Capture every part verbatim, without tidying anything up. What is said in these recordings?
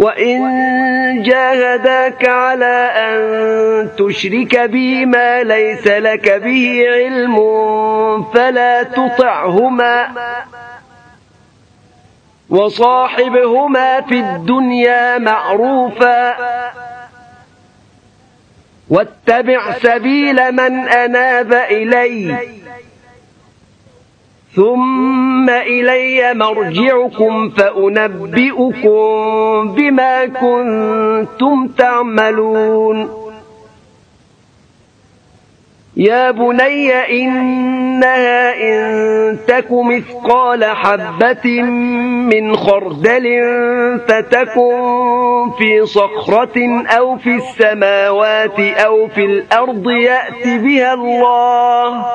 وإن جاهداك على أن تشرك بي ما ليس لك به علم فلا تطعهما وصاحبهما في الدنيا معروفا واتبع سبيل من أناب إلي ثم إلي مرجعكم فأنبئكم بما كنتم تعملون يا بني إنها إن تك مثقال حبة من خردل فتكن في صخرة أو في السماوات أو في الأرض يأت بها الله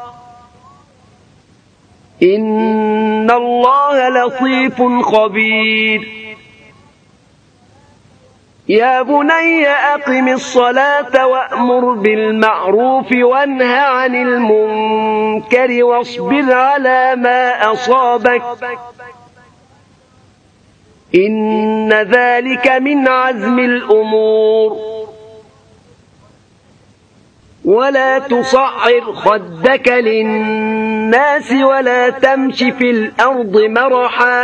إن الله لطيف خبير يا بني أقم الصلاة وأمر بالمعروف وانه عن المنكر واصبر على ما أصابك إن ذلك من عزم الأمور ولا تصعر خدك للناس ولا تمش في الأرض مرحا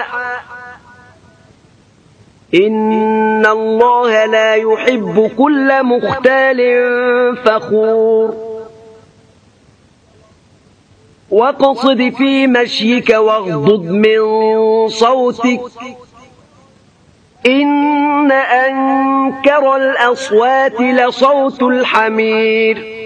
إن الله لا يحب كل مختال فخور واقصد في مشيك واغضض من صوتك إن أنكر الأصوات لصوت الحمير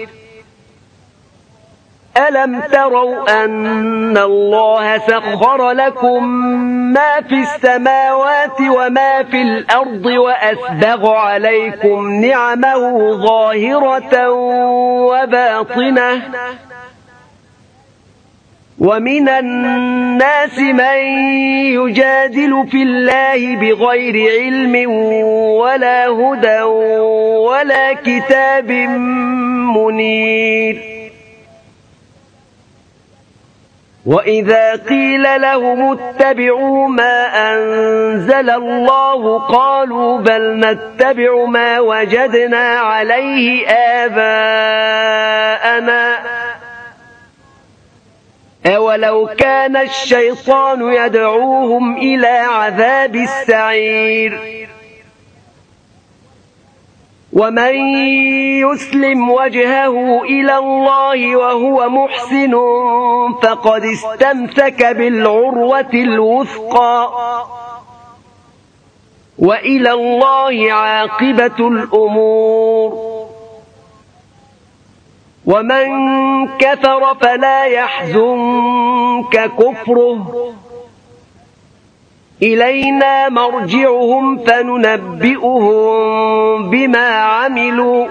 ألم تروا أن الله سخر لكم ما في السماوات وما في الأرض وأسبغ عليكم نعمه ظاهرة وباطنة ومن الناس من يجادل في الله بغير علم ولا هدى ولا كتاب منير وإذا قيل لهم اتبعوا ما أنزل الله قالوا بل نتبع ما وجدنا عليه آباءنا أولو كان الشيطان يدعوهم إلى عذاب السعير ومن يسلم وجهه إلى الله وهو محسن فقد استمسك بالعروة الوثقى وإلى الله عاقبة الأمور ومن كفر فلا يحزنك كفره إلينا مرجعهم فننبئهم بما عملوا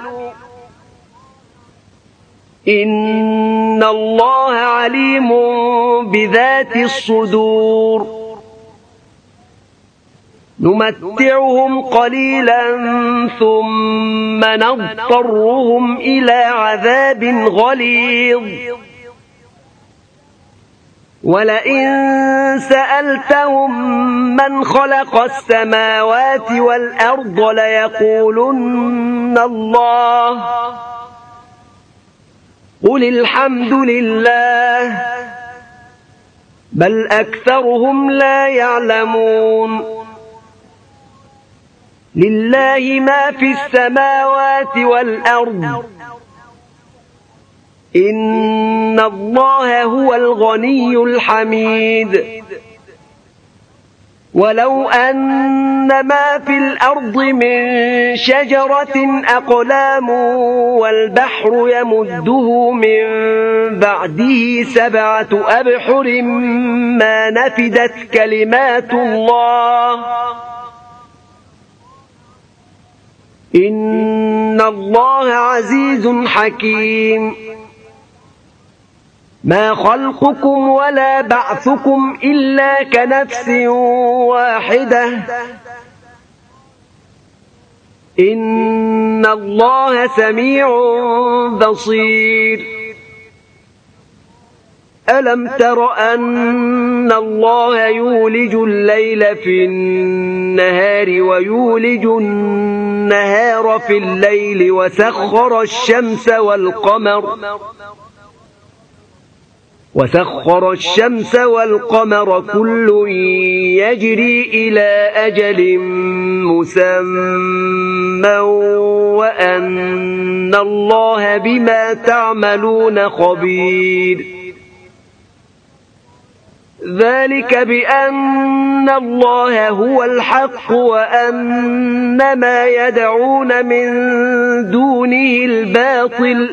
إن الله عليم بذات الصدور نمتعهم قليلا ثم نضطرهم إلى عذاب غليظ ولئن سألتهم من خلق السماوات والأرض ليقولن الله قل الحمد لله بل أكثرهم لا يعلمون لله ما في السماوات والأرض إن الله هو الغني الحميد ولو أن ما في الأرض من شجرة أقلام والبحر يمده من بعده سبعة أبحر ما نفدت كلمات الله إن الله عزيز حكيم ما خلقكم ولا بعثكم إلا كنفس واحدة إن الله سميع بصير ألم تر أن الله يولج الليل في النهار ويولج النهار في الليل وسخر الشمس والقمر وسخر الشمس والقمر كل يجري إلى أجل مسمى وأن الله بما تعملون خبير ذلك بأن الله هو الحق وأن ما يدعون من دونه الباطل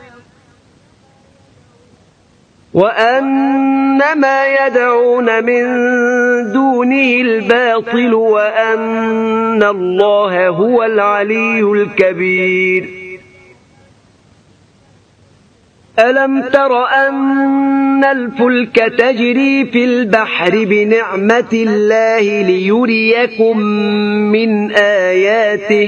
وأن ما يدعون من دونه الباطل وأن الله هو العلي الكبير ألم تر أن الفلك تجري في البحر بنعمة الله ليريكم من آياته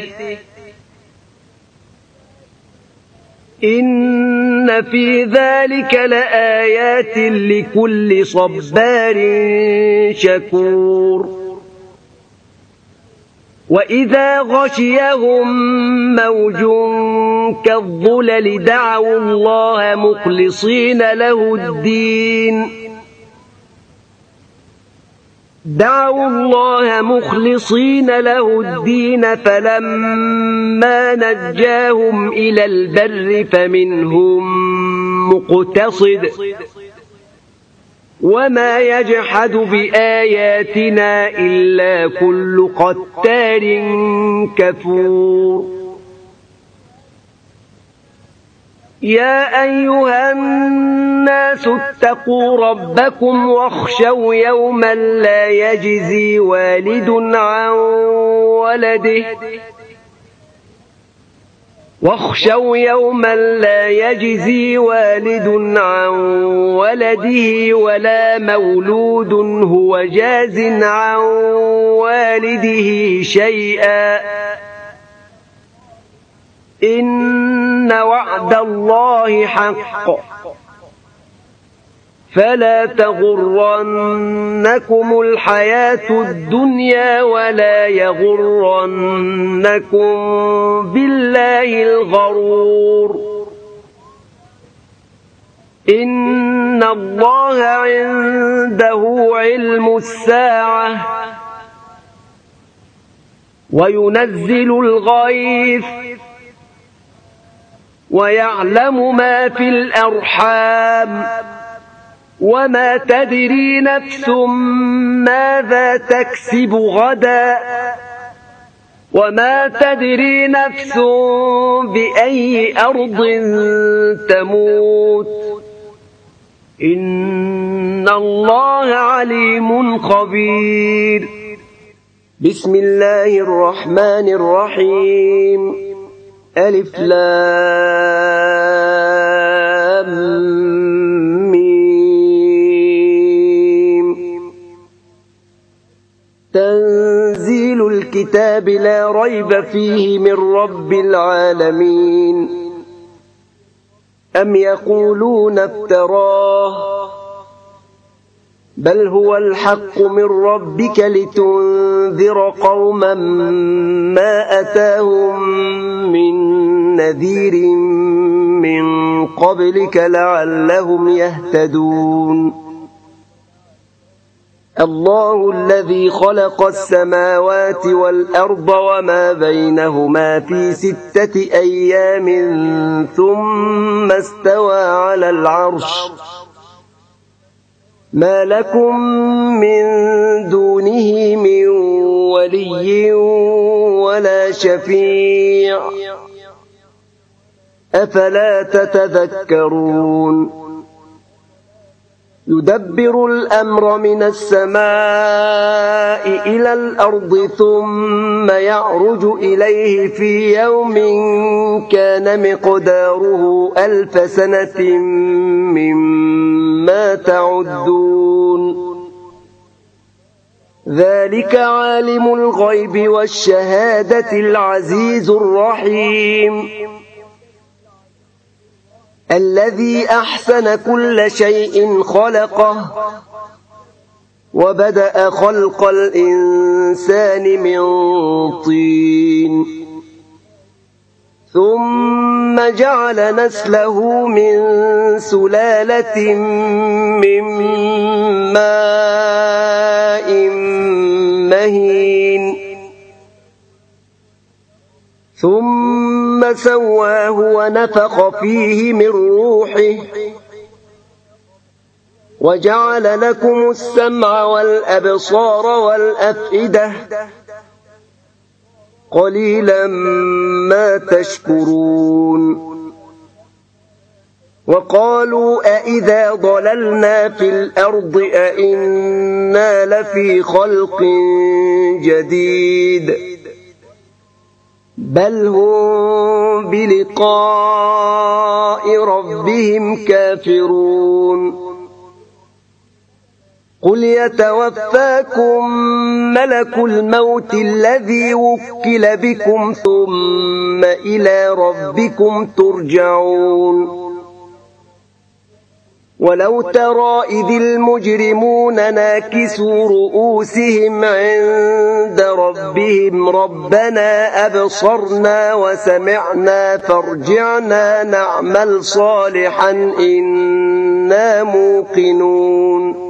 إن في ذلك لآيات لكل صبار شكور وإذا غشيهم موج كالظلل دعوا الله مخلصين له الدين دعوا الله مخلصين له الدين فلما نجاهم إلى البر فمنهم مقتصد وما يجحد بآياتنا إلا كل قتار كفور يا أيها الناس اتقوا ربكم واخشوا يوما لا يجزي والد عن ولده واخشوا يوما لا يجزي والد عن ولده ولا مولود هو جاز عن والده شيئا إن وعد الله حق فلا تغرنكم الحياة الدنيا ولا يغرنكم بالله الغرور إن الله عنده علم الساعة وينزل الغيث ويعلم ما في الأرحام وما تدري نفس ماذا تكسب غدا وما تدري نفس بأي أرض تموت إن الله عليم خبير بسم الله الرحمن الرحيم ألف لام تنزيل الكتاب لا ريب فيه من رب العالمين أم يقولون افتراه بل هو الحق من ربك لتنذر قوما ما أتاهم من نذير من قبلك لعلهم يهتدون الله الذي خلق السماوات والأرض وما بينهما في ستة أيام ثم استوى على العرش ما لكم من دونه من ولي ولا شفيع أفلا تتذكرون يدبر الأمر من السماء إلى الأرض ثم يعرج إليه في يوم كان مقداره ألف سنة مما تعدون ذلك عالم الغيب والشهادة العزيز الرحيم الذي أحسن كل شيء خلقه وبدأ خلق الإنسان من طين ثم جعل نسله من سلالة من ماء مهين ثم سواه ونفخ فيه من روحه وجعل لكم السمع والأبصار والأفئدة قليلا ما تشكرون وقالوا أئذا ضللنا في الأرض أئنا لفي خلق جديد بل هم بلقاء ربهم كافرون قل يتوفاكم ملك الموت الذي وكل بكم ثم إلى ربكم ترجعون ولو ترى إذ المجرمون ناكسوا رؤوسهم عند ربهم ربنا أبصرنا وسمعنا فارجعنا نعمل صالحا إنا موقنون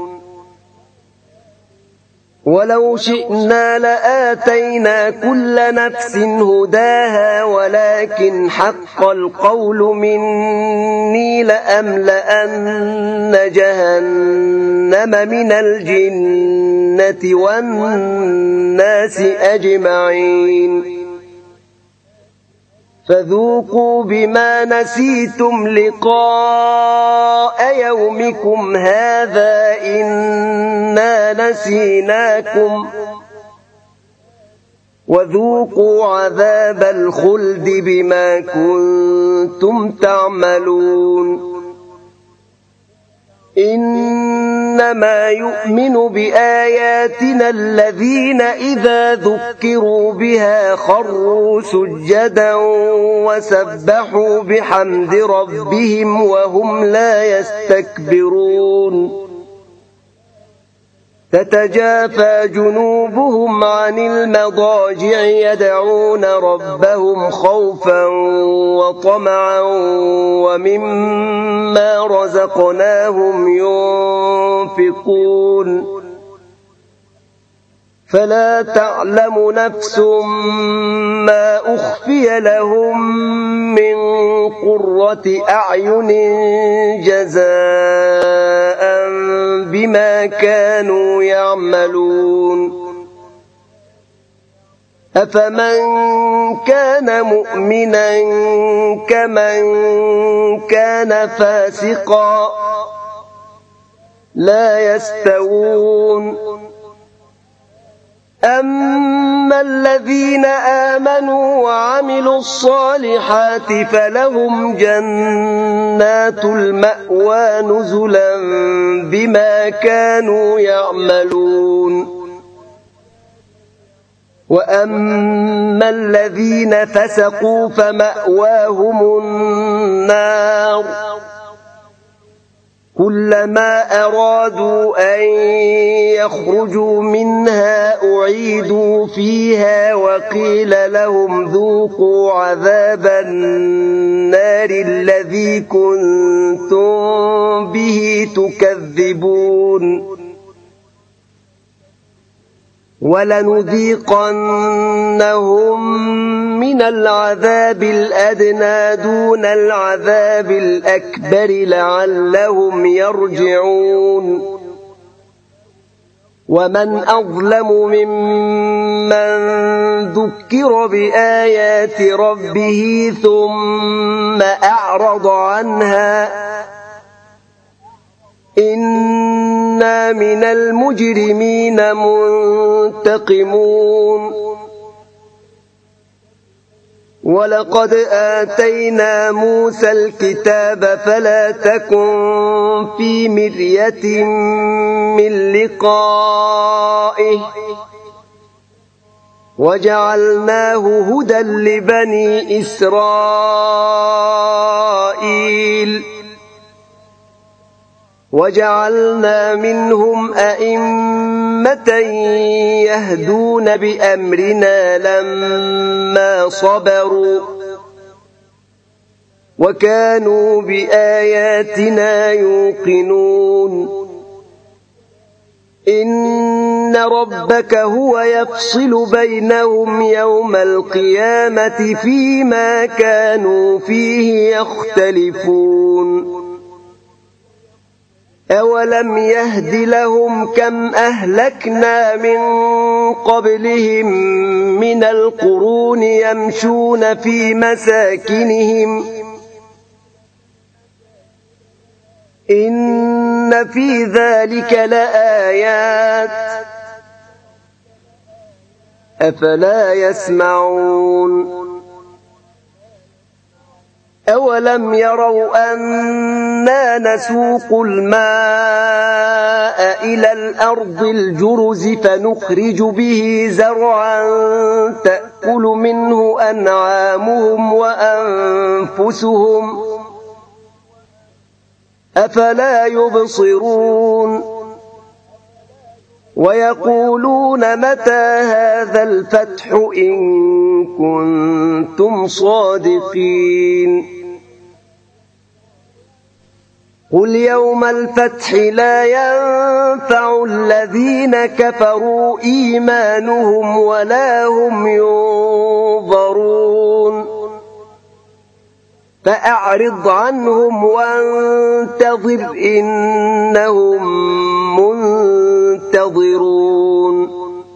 ولو شئنا لآتينا كل نفس هداها ولكن حق القول مني لأملأن جهنم من الجنة والناس أجمعين فذوقوا بما نسيتم لقاء يومكم هذا إنا نسيناكم وذوقوا عذاب الخلد بما كنتم تعملون إنما يؤمن بآياتنا الذين إذا ذكروا بها خروا سجدا وسبحوا بحمد ربهم وهم لا يستكبرون تتجافى جنوبهم عن المضاجع يدعون ربهم خوفا وطمعا ومما رزقناهم ينفقون فلا تعلم نفس ما أخفي لهم من قرة أعين جزاء بما كانوا يعملون أفمن كان مؤمنا كمن كان فاسقا لا يستوون أما الذين آمنوا وعملوا الصالحات فلهم جنات المأوى نزلا بما كانوا يعملون وأما الذين فسقوا فمأواهم النار كلما أرادوا أن يخرجوا منها أعيدوا فيها وقيل لهم ذوقوا عذاب النار الذي كنتم به تكذبون ولنذيقنهم من العذاب الأدنى دون العذاب الأكبر لعلهم يرجعون ومن أظلم ممن ذكر بآيات ربه ثم أعرض عنها إنا من المجرمين منتقمون ولقد آتينا موسى الكتاب فلا تكن في مرية من لقائه وجعلناه هدى لبني إسرائيل إسرائيل وجعلنا منهم أئمة يهدون بأمرنا لما صبروا وكانوا بآياتنا يوقنون إن ربك هو يفصل بينهم يوم القيامة فيما كانوا فيه يختلفون أولم يهد لهم كم أهلكنا من قبلهم من القرون يمشون في مساكنهم إن في ذلك لآيات أفلا يسمعون أولم يروا أنا نسوق الماء إلى الأرض الجرز فنخرج به زرعا تأكل منه أنعامهم وأنفسهم أفلا يبصرون ويقولون متى هذا الفتح إن كنتم صادقين قل يوم الفتح لا ينفع الذين كفروا إيمانهم ولا هم ينظرون فأعرض عنهم وانتظر إنهم منتظرون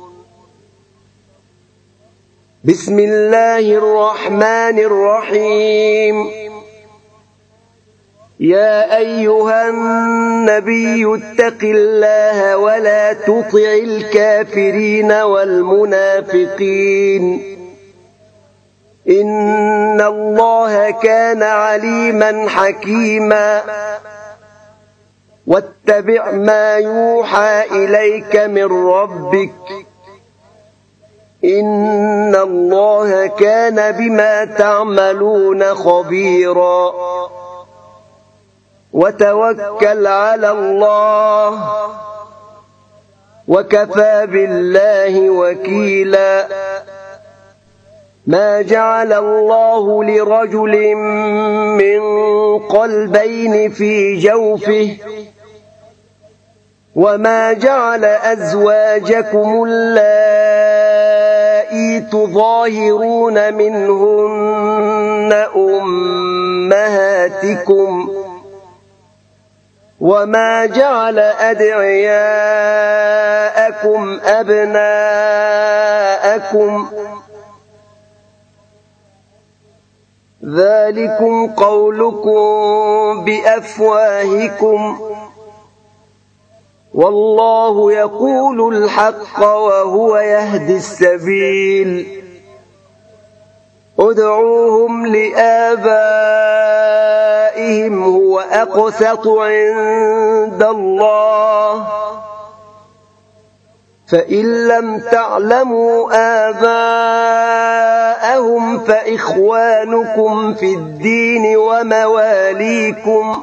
بسم الله الرحمن الرحيم يا أيها النبي اتق الله ولا تطع الكافرين والمنافقين إن الله كان عليما حكيما واتبع ما يوحى إليك من ربك إن الله كان بما تعملون خبيرا وتوكل على الله وكفى بالله وكيلا ما جعل الله لرجل من قلبين في جوفه وما جعل أزواجكم اللائي تظاهرون منهن أمهاتكم وما جعل أدعياءكم أبناءكم ذلكم قولكم بأفواهكم والله يقول الحق وهو يهدي السبيل ادعوهم لآبائهم هو أقسط عند الله فإن لم تعلموا آباءهم فإخوانكم في الدين ومواليكم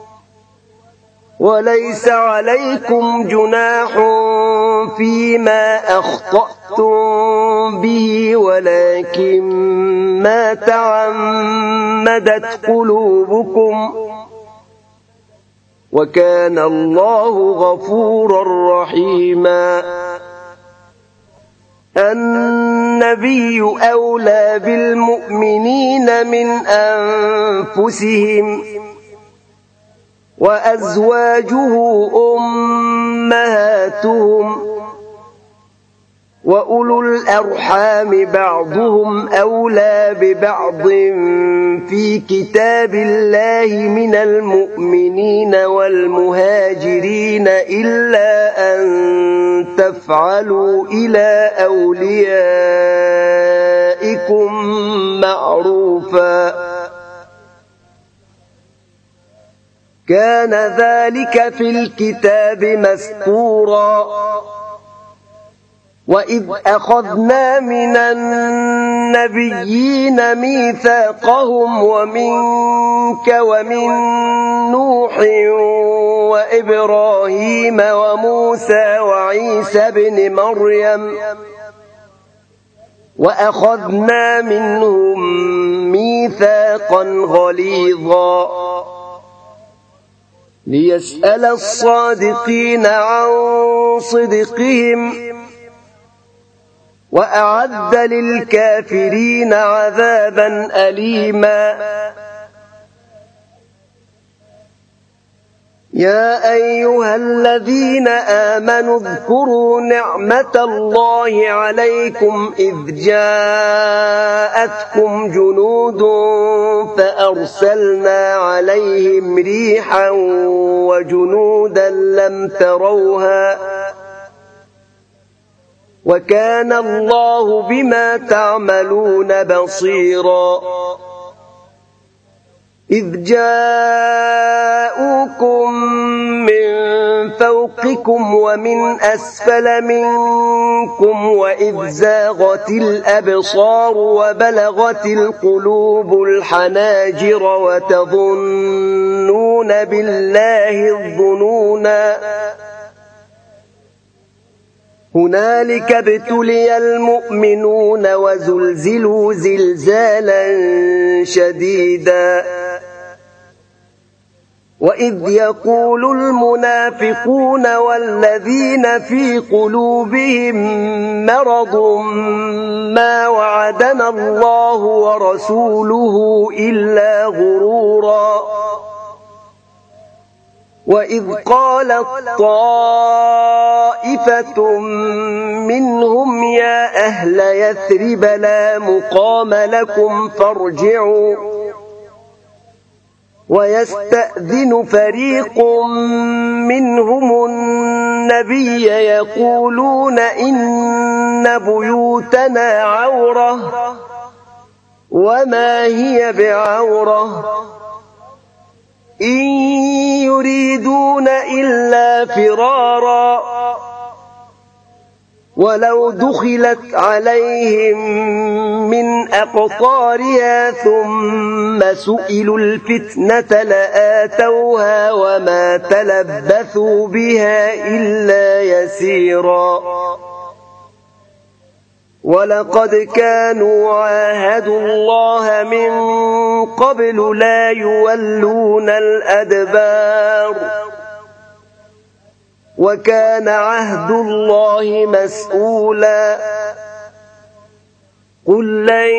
وليس عليكم جناح فيما أخطأتم به ولكن ما تعمدت قلوبكم وكان الله غفورا رحيما النبي أولى بالمؤمنين من أنفسهم وأزواجه أمهاتهم وأولو الأرحام بعضهم أولى ببعض في كتاب الله من المؤمنين والمهاجرين إلا أن تفعلوا إلى أوليائكم معروفا كان ذلك في الكتاب مسطورا وإذ أخذنا من النبيين ميثاقهم ومنك ومن نوح وإبراهيم وموسى وعيسى بن مريم وأخذنا منهم ميثاقا غليظا ليسأل الصادقين عن صدقهم وأعد للكافرين عذابا أليما يا أيها الذين آمنوا اذكروا نعمة الله عليكم إذ جاءتكم جنود فأرسلنا عليهم ريحا وجنودا لم تروها وكان الله بما تعملون بصيرا إذ جاءوكم من فوقكم ومن أسفل منكم وإذ زاغت الأبصار وبلغت القلوب الحناجر وتظنون بالله الظنونا هنالك ابتلي المؤمنون وزلزلوا زلزالا شديدا وإذ يقول المنافقون والذين في قلوبهم مرض ما وعدنا الله ورسوله إلا غرورا وإذ قالت طائفة منهم يا أهل يثرب لا مقام لكم فارجعوا ويستأذن فريق منهم النبي يقولون إن بيوتنا عورة وما هي بعورة إن يريدون إلا فرارا ولو دخلت عليهم من أقطارها ثم سئلوا الفتنة لآتوها وما تلبثوا بها إلا يسيرا ولقد كانوا عاهدوا الله من قبل لا يولون الأدبار وكان عهد الله مسؤولا قل لن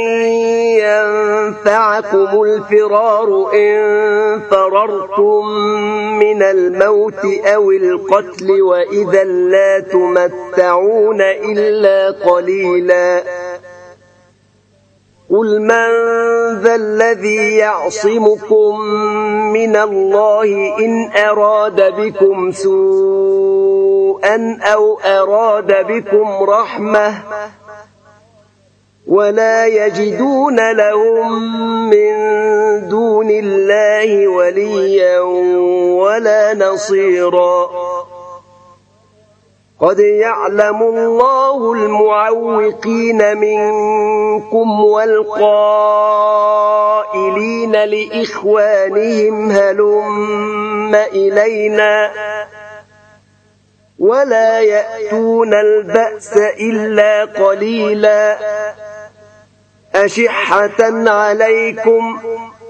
ينفعكم الفرار إن فررتم من الموت أو القتل وإذا لا تمتعون إلا قليلا قل من ذا الذي يعصمكم من الله إن أراد بكم سوءا أو أراد بكم رحمة ولا يجدون لهم من دون الله وليا ولا نصيرا قد يعلم الله المعوقين منكم والقائلين لإخوانهم هلم إلينا ولا يأتون البأس إلا قليلا أشحة عليكم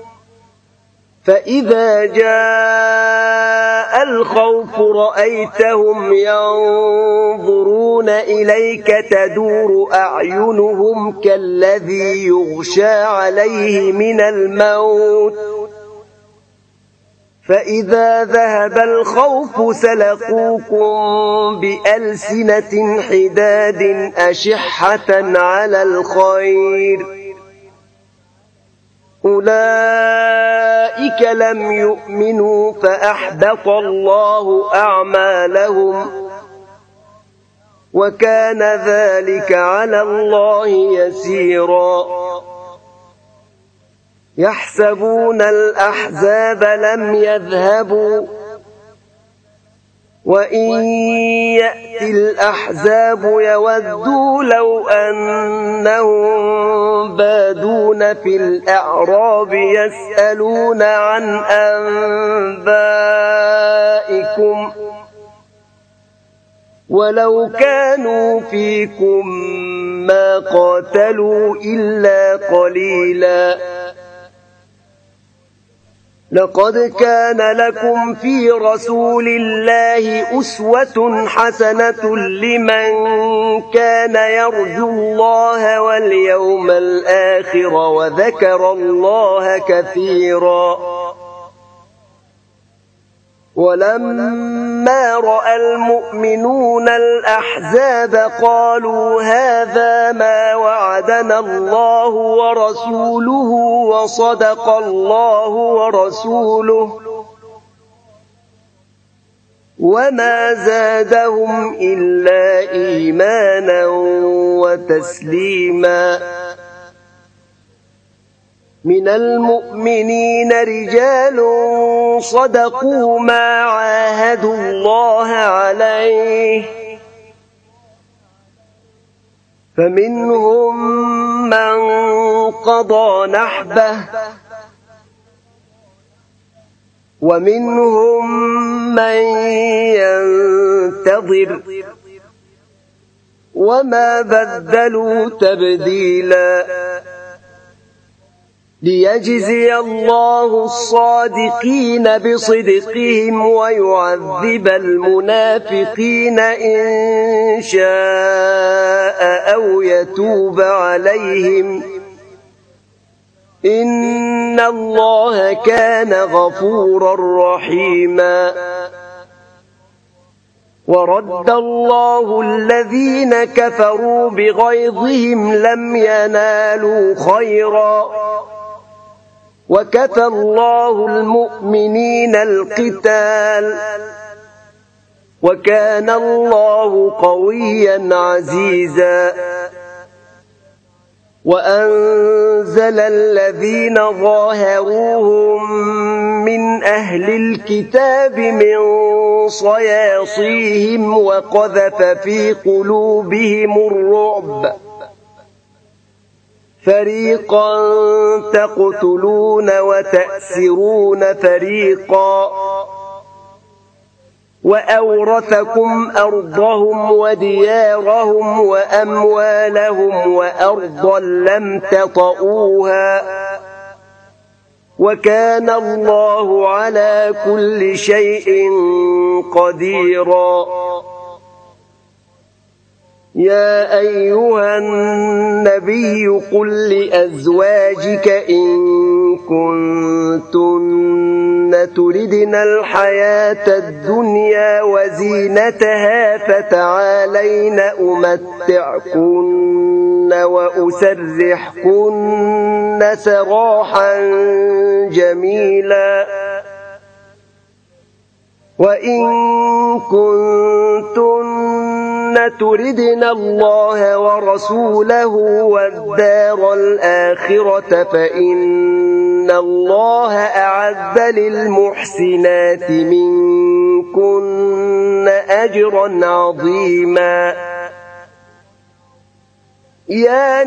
فإذا جاء الخوف رأيتهم ينظرون إليك تدور أعينهم كالذي يغشى عليه من الموت فإذا ذهب الخوف سلقوكم بألسنة حداد أشحة على الخير أولئك لم يؤمنوا فأحبط الله أعمالهم وكان ذلك على الله يسيرا يحسبون الأحزاب لم يذهبوا وإن يأتِ الأحزاب يودوا لو أنهم بادون في الأعراب يسألون عن أنبائكم ولو كانوا فيكم ما قاتلوا إلا قليلا لقد كان لكم في رسول الله أسوة حسنة لمن كان يرجو الله واليوم الآخر وذكر الله كثيرا ولما رأى المؤمنون الأحزاب قالوا هذا ما وعدنا الله ورسوله وصدق الله ورسوله وما زادهم إلا إيمانا وتسليما من المؤمنين رجال صدقوا ما عاهدوا الله عليه فمنهم من قضى نحبه ومنهم من ينتظر وما بدلوا تبديلا ليجزي الله الصادقين بصدقهم ويعذب المنافقين إن شاء أو يتوب عليهم إن الله كان غفورا رحيما ورد الله الذين كفروا بغيظهم لم ينالوا خيرا وكفى الله المؤمنين القتال وكان الله قويا عزيزا وأنزل الذين ظاهروهم من أهل الكتاب من صياصيهم وقذف في قلوبهم الرعب فريقا تقتلون وتأسرون فريقا وأورثكم أرضهم وديارهم وأموالهم وأرضا لم تطئوها وكان الله على كل شيء قديرا يا أيها النبي قل لأزواجك إن كنتن تردن الحياة الدنيا وزينتها فتعالين أمتعكن وأسرحكن سراحا جميلا وإن كنتن تردن الله ورسوله والدار الآخرة فإن الله أعد للمحسنات منكن أجرا عظيما يا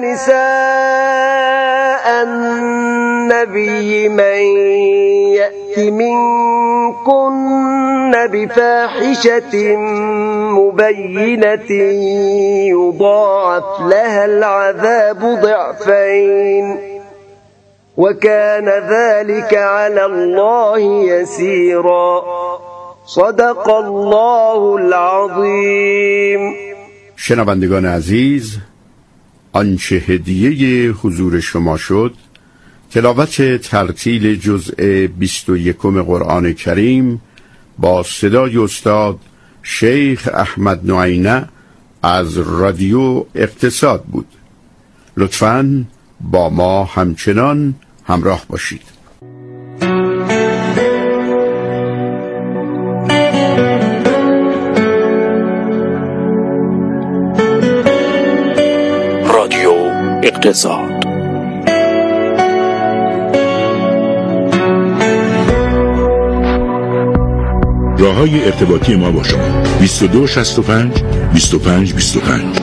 نساء النبي من يأت منكن بفاحشة مبينة يضاعف لها العذاب ضعفين وكان ذلك على الله يسيرا صدق الله العظیم. شنوندگان عزیز، آنچه هدیه حضور شما شد تلاوت ترتیل جزء بیست و یکم قرآن کریم با صدای استاد شیخ احمد نعینه از رادیو اقتصاد بود. لطفاً با ما همچنان همراه باشید. رادیو اقتصاد. راههای ارتباطی ما با شما: بیست و دو شصت و پنج بیست و پنج بیست و پنج.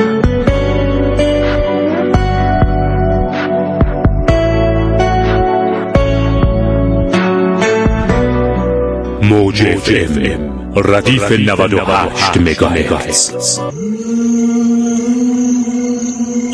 موج اف ام ردیف نود و هشت مگاهرتز.